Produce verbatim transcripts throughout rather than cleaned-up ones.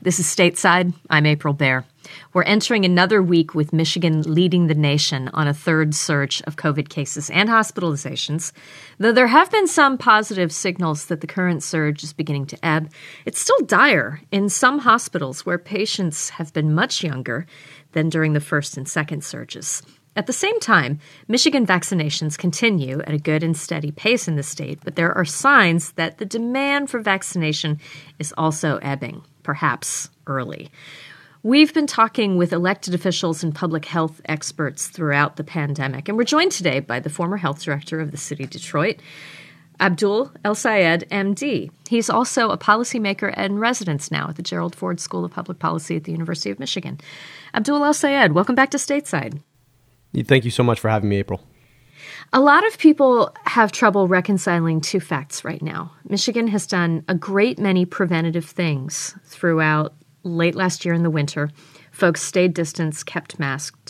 This is Stateside. I'm April Baer. We're entering another week with Michigan leading the nation on a third surge of COVID cases and hospitalizations. Though there have been some positive signals that the current surge is beginning to ebb, it's still dire in some hospitals where patients have been much younger than during the first and second surges. At the same time, Michigan vaccinations continue at a good and steady pace in the state, but there are signs that the demand for vaccination is also ebbing, perhaps early. We've been talking with elected officials and public health experts throughout the pandemic, and we're joined today by the former health director of the city of Detroit, Abdul El-Sayed, M D. He's also a policymaker and residence now at the Gerald Ford School of Public Policy at the University of Michigan. Abdul El-Sayed, welcome back to Stateside. Thank you so much for having me, April. A lot of people have trouble reconciling two facts right now. Michigan has done a great many preventative things throughout late last year in the winter. Folks stayed distanced, kept masked.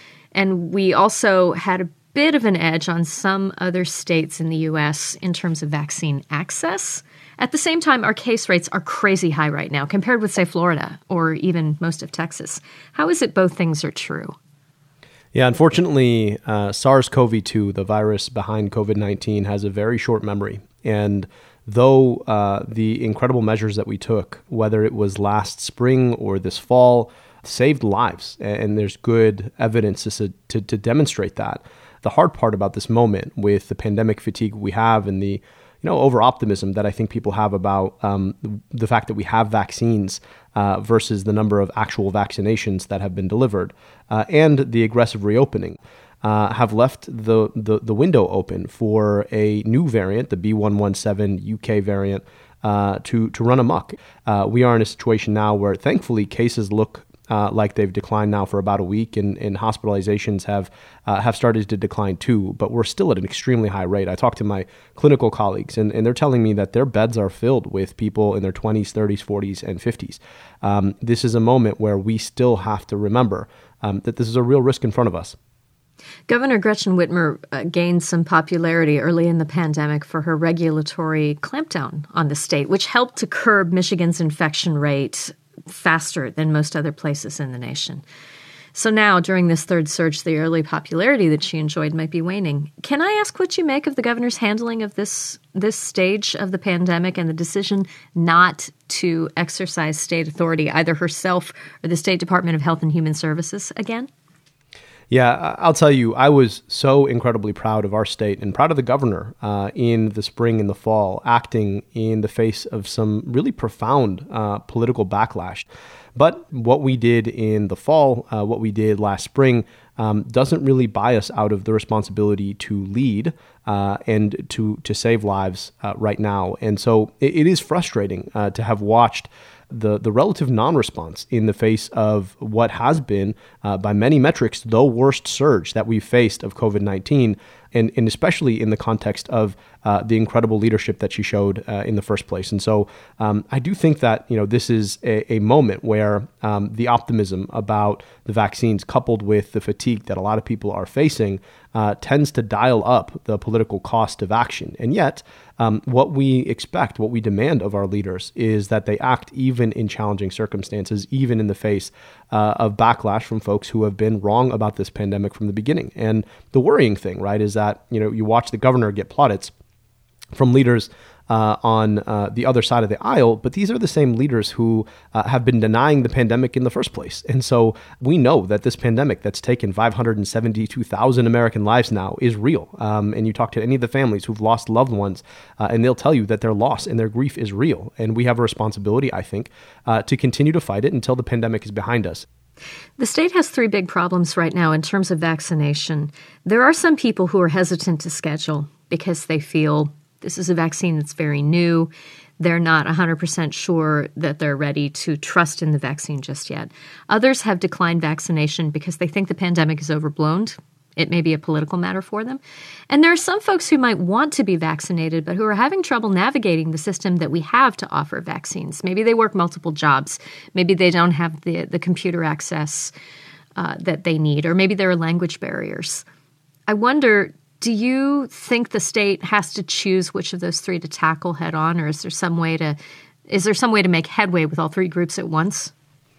And we also had a bit of an edge on some other states in the U S in terms of vaccine access. At the same time, our case rates are crazy high right now compared with, say, Florida or even most of Texas. How is it both things are true? Yeah, unfortunately, uh, SARS-CoV two, the virus behind COVID nineteen, has a very short memory. And though uh, the incredible measures that we took, whether it was last spring or this fall, saved lives, and there's good evidence to, to, to demonstrate that, the hard part about this moment with the pandemic fatigue we have and the you know, over-optimism that I think people have about um, the fact that we have vaccines uh, versus the number of actual vaccinations that have been delivered uh, and the aggressive reopening uh, have left the, the, the window open for a new variant, the B one one seven U K variant, uh, to, to run amok. Uh, we are in a situation now where, thankfully, cases look Uh, like they've declined now for about a week, and, and hospitalizations have uh, have started to decline too, but we're still at an extremely high rate. I talked to my clinical colleagues, and, and they're telling me that their beds are filled with people in their twenties, thirties, forties, and fifties. Um, this is a moment where we still have to remember um, that this is a real risk in front of us. Governor Gretchen Whitmer uh, gained some popularity early in the pandemic for her regulatory clampdown on the state, which helped to curb Michigan's infection rate faster than most other places in the nation. So now, during this third surge, the early popularity that she enjoyed might be waning. Can I ask what you make of the governor's handling of this this stage of the pandemic and the decision not to exercise state authority, either herself or the State Department of Health and Human Services again? Yeah, I'll tell you, I was so incredibly proud of our state and proud of the governor uh, in the spring and the fall, acting in the face of some really profound uh, political backlash. But what we did in the fall, uh, what we did last spring, um, doesn't really buy us out of the responsibility to lead uh, and to to save lives uh, right now. And so it, it is frustrating uh, to have watched the the relative non-response in the face of what has been, uh, by many metrics, the worst surge that we've faced of COVID nineteen, and, and especially in the context of uh, the incredible leadership that she showed uh, in the first place. And so um, I do think that you know this is a, a moment where um, the optimism about the vaccines, coupled with the fatigue that a lot of people are facing, uh, tends to dial up the political cost of action. And yet, Um, what we expect, what we demand of our leaders is that they act even in challenging circumstances, even in the face uh, of backlash from folks who have been wrong about this pandemic from the beginning. And the worrying thing, right, is that, you know, you watch the governor get plaudits from leaders uh, on uh, the other side of the aisle, but these are the same leaders who uh, have been denying the pandemic in the first place. And so we know that this pandemic that's taken five hundred seventy-two thousand American lives now is real. Um, and you talk to any of the families who've lost loved ones, uh, and they'll tell you that their loss and their grief is real. And we have a responsibility, I think, uh, to continue to fight it until the pandemic is behind us. The state has three big problems right now in terms of vaccination. There are some people who are hesitant to schedule because they feel this is a vaccine that's very new. They're not one hundred percent sure that they're ready to trust in the vaccine just yet. Others have declined vaccination because they think the pandemic is overblown. It may be a political matter for them. And there are some folks who might want to be vaccinated, but who are having trouble navigating the system that we have to offer vaccines. Maybe they work multiple jobs. Maybe they don't have the, the computer access uh, that they need, or maybe there are language barriers. I wonder, do you think the state has to choose which of those three to tackle head on, or is there some way to Is there some way to make headway with all three groups at once?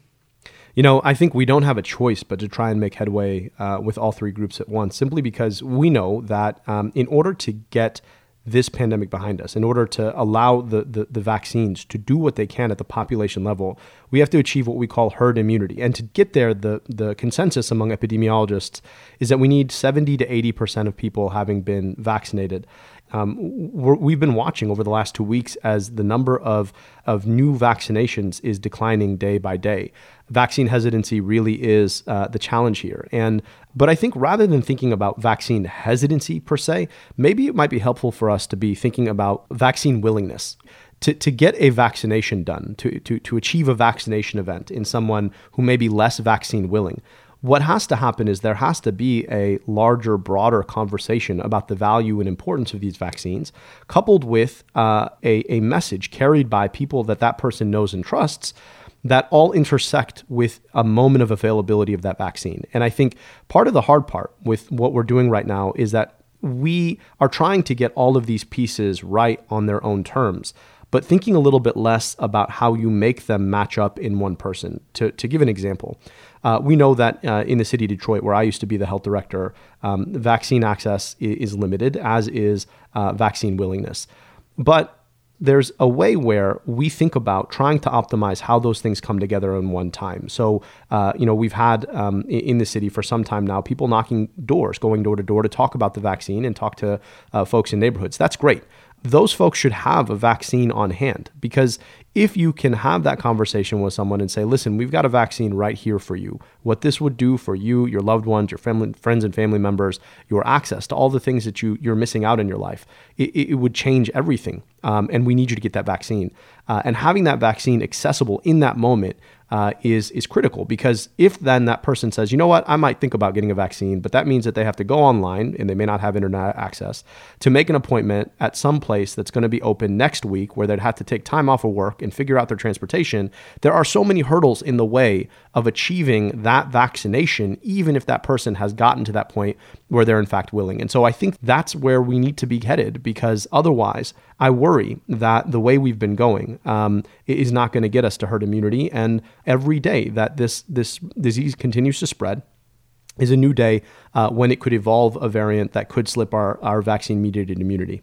You know, I think we don't have a choice but to try and make headway uh, with all three groups at once, simply because we know that um, in order to get this pandemic behind us, in order to allow the, the, the vaccines to do what they can at the population level, we have to achieve what we call herd immunity. And to get there, the, the consensus among epidemiologists is that we need seventy to eighty percent of people having been vaccinated. Um, we're, we've been watching over the last two weeks as the number of, of new vaccinations is declining day by day. Vaccine hesitancy really is uh, the challenge here. And but I think rather than thinking about vaccine hesitancy per se, maybe it might be helpful for us to be thinking about vaccine willingness. To, to get a vaccination done, to, to, to achieve a vaccination event in someone who may be less vaccine willing, what has to happen is there has to be a larger, broader conversation about the value and importance of these vaccines, coupled with uh, a, a message carried by people that that person knows and trusts that all intersect with a moment of availability of that vaccine. And I think part of the hard part with what we're doing right now is that we are trying to get all of these pieces right on their own terms, but thinking a little bit less about how you make them match up in one person. To, to give an example, uh, we know that uh, in the city of Detroit, where I used to be the health director, um, vaccine access is, is limited, as is uh, vaccine willingness. But there's a way where we think about trying to optimize how those things come together in one time. So, uh, you know, we've had um, in the city for some time now, people knocking doors, going door to door to talk about the vaccine and talk to uh, folks in neighborhoods. That's great. Those folks should have a vaccine on hand, because if you can have that conversation with someone and say, listen, we've got a vaccine right here for you, what this would do for you, your loved ones, your family, friends and family members, your access to all the things that you, you're missing out in your life, it, it would change everything. Um, and we need you to get that vaccine. Uh, and having that vaccine accessible in that moment uh, is is critical, because if then that person says, you know what, I might think about getting a vaccine, but that means that they have to go online and they may not have internet access to make an appointment at some place that's going to be open next week, where they'd have to take time off of work and figure out their transportation. There are so many hurdles in the way of achieving that vaccination, even if that person has gotten to that point where they're in fact willing. And so I think that's where we need to be headed, because otherwise I worry that the way we've been going um, is not going to get us to herd immunity. And every day that this this disease continues to spread is a new day uh, when it could evolve a variant that could slip our, our vaccine-mediated immunity.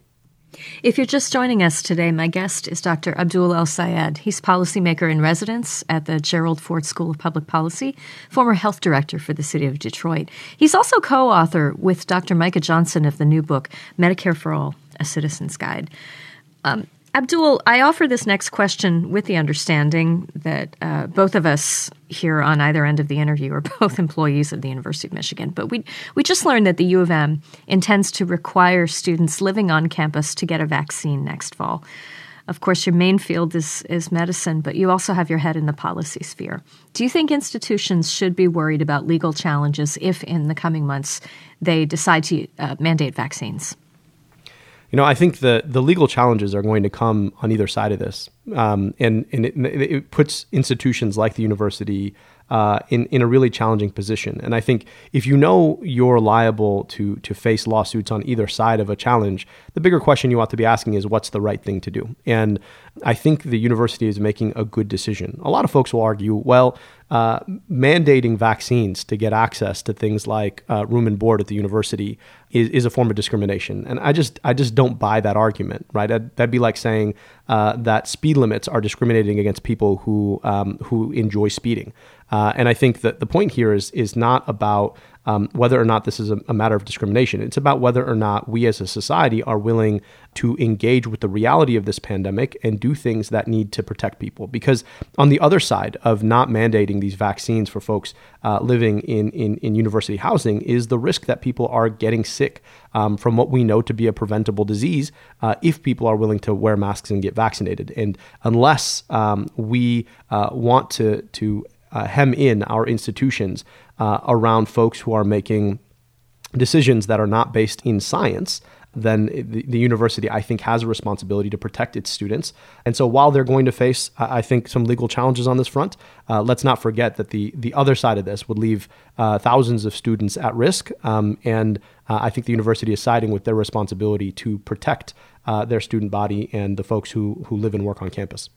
If you're just joining us today, my guest is Doctor Abdul El-Sayed. He's policymaker in residence at the Gerald Ford School of Public Policy, former health director for the city of Detroit. He's also co-author with Doctor Micah Johnson of the new book, Medicare for All, A Citizen's Guide. Um, Abdul, I offer this next question with the understanding that uh, both of us here on either end of the interview are both employees of the University of Michigan. But we we just learned that the U of M intends to require students living on campus to get a vaccine next fall. Of course, your main field is, is medicine, but you also have your head in the policy sphere. Do you think institutions should be worried about legal challenges if in the coming months they decide to uh, mandate vaccines? You know, I think the, the legal challenges are going to come on either side of this. Um, and and it, it puts institutions like the university uh, in, in a really challenging position. And I think if you know you're liable to to face lawsuits on either side of a challenge, the bigger question you ought to be asking is, what's the right thing to do? And I think the university is making a good decision. A lot of folks will argue, well, uh, mandating vaccines to get access to things like uh, room and board at the university is, is a form of discrimination. And I just I just don't buy that argument, right? That'd, that'd be like saying uh, that speed limits are discriminating against people who um, who enjoy speeding. Uh, and I think that the point here is is not about um, whether or not this is a, a matter of discrimination. It's about whether or not we as a society are willing to engage with the reality of this pandemic and do things that need to protect people. Because on the other side of not mandating these vaccines for folks uh, living in, in, in university housing is the risk that people are getting sick um, from what we know to be a preventable disease uh, if people are willing to wear masks and get vaccinated. And unless um, we uh, want to, to uh, hem in our institutions uh, around folks who are making decisions that are not based in science, then the, the university, I think, has a responsibility to protect its students. And so while they're going to face, I think, some legal challenges on this front, uh, let's not forget that the the other side of this would leave uh, thousands of students at risk. Um, and uh, I think the university is siding with their responsibility to protect uh, their student body and the folks who, who live and work on campus.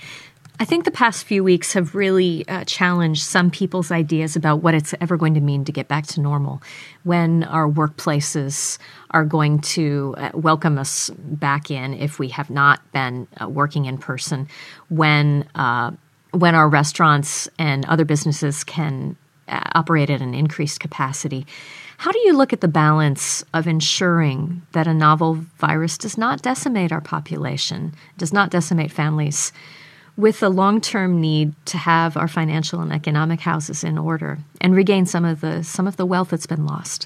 I think the past few weeks have really uh, challenged some people's ideas about what it's ever going to mean to get back to normal, when our workplaces are going to uh, welcome us back in if we have not been uh, working in person, when uh, when our restaurants and other businesses can uh, operate at an increased capacity. How do you look at the balance of ensuring that a novel virus does not decimate our population, does not decimate families, with the long-term need to have our financial and economic houses in order and regain some of the some of the wealth that's been lost?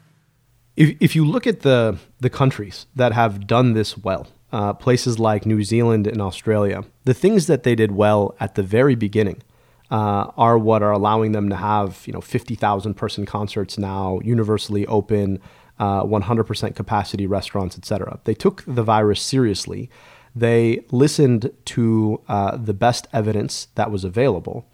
If if you look at the the countries that have done this well, uh, places like New Zealand and Australia, the things that they did well at the very beginning uh, are what are allowing them to have, you know, fifty thousand person concerts now, universally open, uh, one hundred percent capacity restaurants, et cetera. They took the virus seriously. They listened to uh, the best evidence that was available,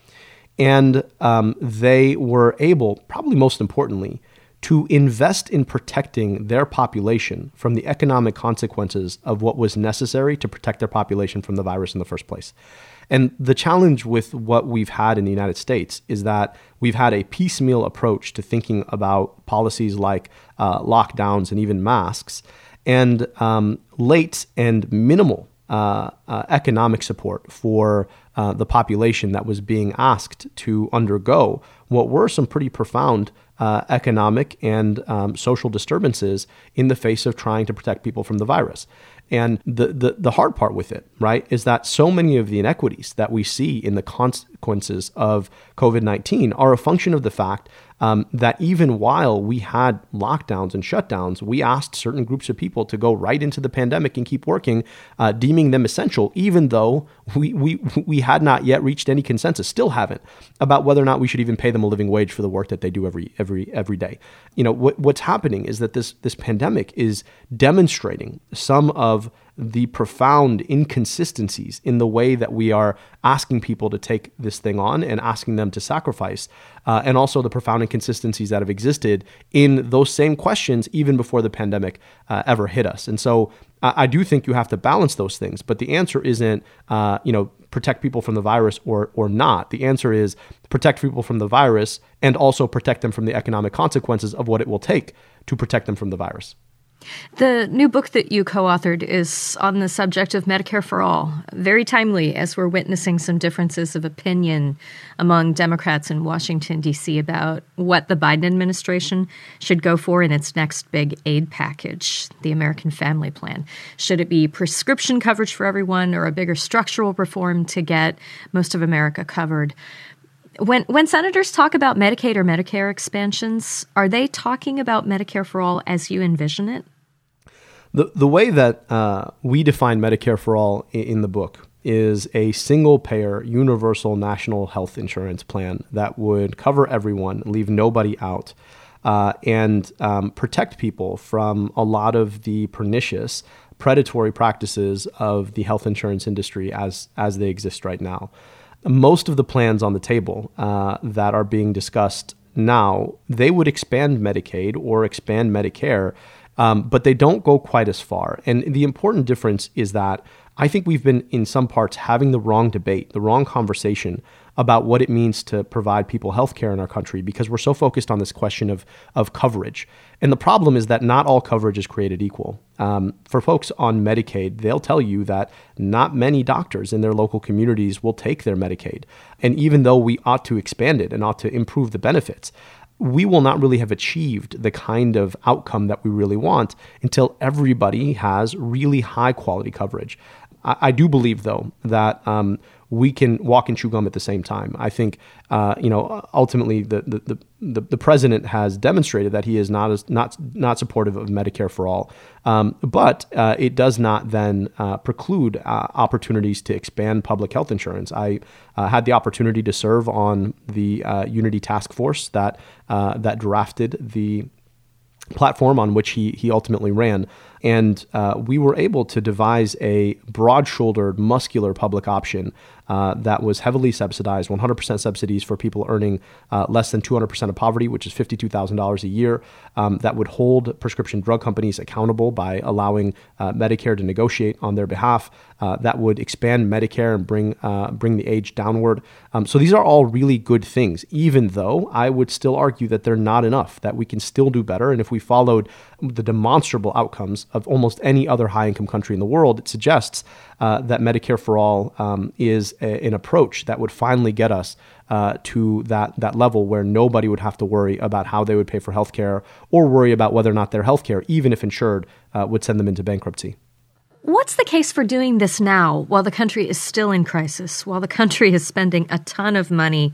and um, they were able, probably most importantly, to invest in protecting their population from the economic consequences of what was necessary to protect their population from the virus in the first place. And the challenge with what we've had in the United States is that we've had a piecemeal approach to thinking about policies like uh, lockdowns and even masks, and um, late and minimal uh, uh, economic support for uh, the population that was being asked to undergo what were some pretty profound uh, economic and um, social disturbances in the face of trying to protect people from the virus. And the, the the hard part with it, right, is that so many of the inequities that we see in the consequences of COVID nineteen are a function of the fact um, that even while we had lockdowns and shutdowns, we asked certain groups of people to go right into the pandemic and keep working, uh, deeming them essential, even though we, we we had not yet reached any consensus, still haven't, about whether or not we should even pay them a living wage for the work that they do every every every day. You know, what, what's happening is that this this pandemic is demonstrating some of the profound inconsistencies in the way that we are asking people to take this thing on and asking them to sacrifice, uh, and also the profound inconsistencies that have existed in those same questions even before the pandemic uh, ever hit us. And so uh, I do think you have to balance those things, but the answer isn't, uh, you know, protect people from the virus or or not. The answer is protect people from the virus and also protect them from the economic consequences of what it will take to protect them from the virus. The new book that you co-authored is on the subject of Medicare for All, very timely as we're witnessing some differences of opinion among Democrats in Washington, D C about what the Biden administration should go for in its next big aid package, the American Family Plan. Should it be prescription coverage for everyone or a bigger structural reform to get most of America covered? When when senators talk about Medicaid or Medicare expansions, are they talking about Medicare for All as you envision it? The the way that uh, we define Medicare for All in, in the book is a single-payer, universal national health insurance plan that would cover everyone, leave nobody out, uh, and um, protect people from a lot of the pernicious, predatory practices of the health insurance industry as as they exist right now. Most of the plans on the table uh, that are being discussed now, they would expand Medicaid or expand Medicare, um, but they don't go quite as far. And the important difference is that I think we've been, in some parts, having the wrong debate, the wrong conversation about what it means to provide people health care in our country because we're so focused on this question of, of coverage. And the problem is that not all coverage is created equal. Um, for folks on Medicaid, they'll tell you that not many doctors in their local communities will take their Medicaid. And even though we ought to expand it and ought to improve the benefits, we will not really have achieved the kind of outcome that we really want until everybody has really high quality coverage. I, I do believe, though, that um, we can walk and chew gum at the same time. I think, uh, you know, ultimately the, the the the president has demonstrated that he is not as, not not supportive of Medicare for All, um, but uh, it does not then uh, preclude uh, opportunities to expand public health insurance. I uh, had the opportunity to serve on the uh, Unity Task Force that uh, that drafted the platform on which he he ultimately ran. And uh, we were able to devise a broad-shouldered, muscular public option uh, that was heavily subsidized, one hundred percent subsidies for people earning uh, less than two hundred percent of poverty, which is fifty-two thousand dollars a year, um, that would hold prescription drug companies accountable by allowing uh, Medicare to negotiate on their behalf, uh, that would expand Medicare and bring uh, bring the age downward. Um, so these are all really good things, even though I would still argue that they're not enough, that we can still do better. And if we followed the demonstrable outcomes of almost any other high-income country in the world, it suggests uh, that Medicare for All um, is a, an approach that would finally get us uh, to that that level where nobody would have to worry about how they would pay for healthcare or worry about whether or not their healthcare, even if insured, uh, would send them into bankruptcy. What's the case for doing this now while the country is still in crisis, while the country is spending a ton of money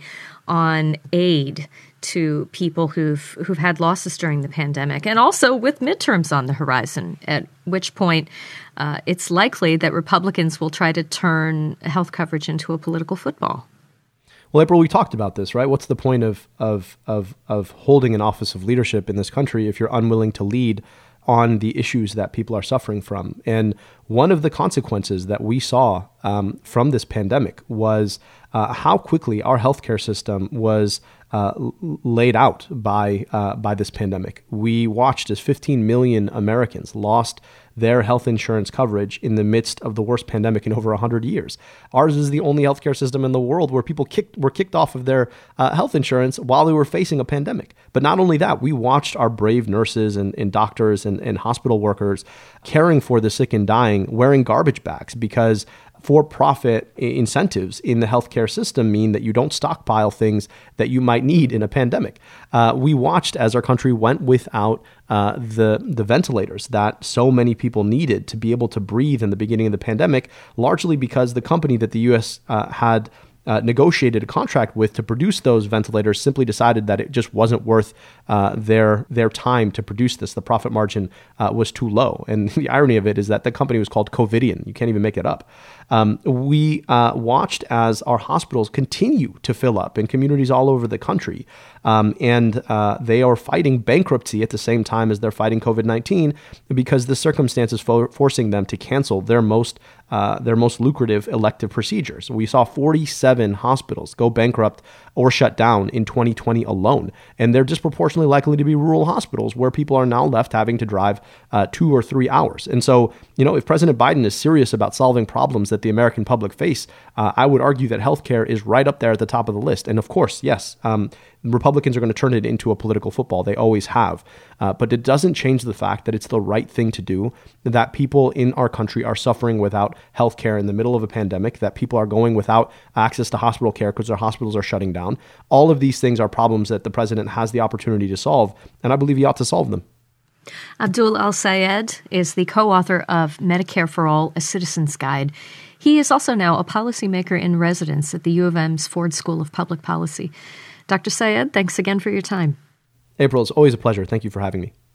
on aid to people who've who've had losses during the pandemic, and also with midterms on the horizon, at which point uh, it's likely that Republicans will try to turn health coverage into a political football? Well, April, we talked about this, right? What's the point of of of of holding an office of leadership in this country if you're unwilling to lead on the issues that people are suffering from? And one of the consequences that we saw um, from this pandemic was uh, how quickly our healthcare system was uh, laid out by uh, by this pandemic. We watched as fifteen million Americans lost their health insurance coverage in the midst of the worst pandemic in over one hundred years. Ours is the only healthcare system in the world where people kicked, were kicked off of their uh, health insurance while they were facing a pandemic. But not only that, we watched our brave nurses and, and doctors and, and hospital workers caring for the sick and dying, wearing garbage bags, because for-profit incentives in the healthcare system mean that you don't stockpile things that you might need in a pandemic. Uh, we watched as our country went without uh, the the ventilators that so many people needed to be able to breathe in the beginning of the pandemic, largely because the company that the U S uh, had Uh, negotiated a contract with to produce those ventilators simply decided that it just wasn't worth uh, their their time to produce this. The profit margin uh, was too low. And the irony of it is that the company was called Covidian. You can't even make it up. Um, we uh, watched as our hospitals continue to fill up in communities all over the country. Um, and uh, they are fighting bankruptcy at the same time as they're fighting COVID nineteen because the circumstances for forcing them to cancel their most uh, their most lucrative elective procedures. We saw forty-seven hospitals go bankrupt or shut down in twenty twenty alone. And they're disproportionately likely to be rural hospitals where people are now left having to drive uh, two or three hours. And so, you know, if President Biden is serious about solving problems that the American public face, uh, I would argue that healthcare is right up there at the top of the list. And of course, yes, um, Republicans are going to turn it into a political football. They always have. Uh, but it doesn't change the fact that it's the right thing to do, that people in our country are suffering without health care in the middle of a pandemic, that people are going without access to hospital care because their hospitals are shutting down. All of these things are problems that the president has the opportunity to solve, and I believe he ought to solve them. Abdul El-Sayed is the co-author of Medicare for All, A Citizen's Guide. He is also now a policymaker in residence at the U of M's Ford School of Public Policy. Doctor Sayed, thanks again for your time. April, it's always a pleasure. Thank you for having me.